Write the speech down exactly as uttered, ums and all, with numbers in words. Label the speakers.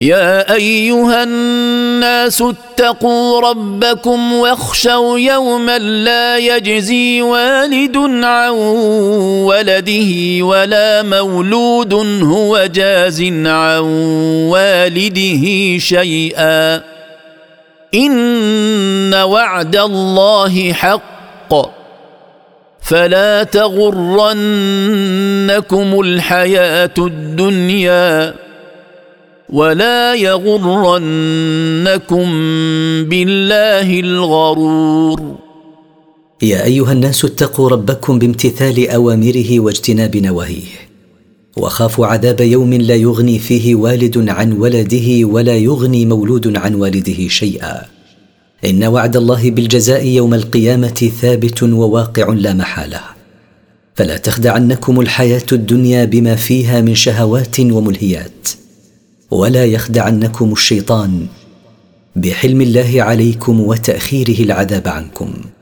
Speaker 1: يا أيها الناس اتقوا ربكم واخشوا يوما لا يجزي والد عن ولده ولا مولود هو جاز عن والده شيئا إن وعد الله حق فلا تغرنكم الحياة الدنيا ولا يغرنكم بالله الغرور.
Speaker 2: يا أيها الناس اتقوا ربكم بامتثال أوامره واجتناب نواهيه، وخافوا عذاب يوم لا يغني فيه والد عن ولده ولا يغني مولود عن والده شيئا، إن وعد الله بالجزاء يوم القيامة ثابت وواقع لا محالة، فلا تخدعنكم الحياة الدنيا بما فيها من شهوات وملهيات، ولا يخدعنكم الشيطان بحلم الله عليكم وتأخيره العذاب عنكم.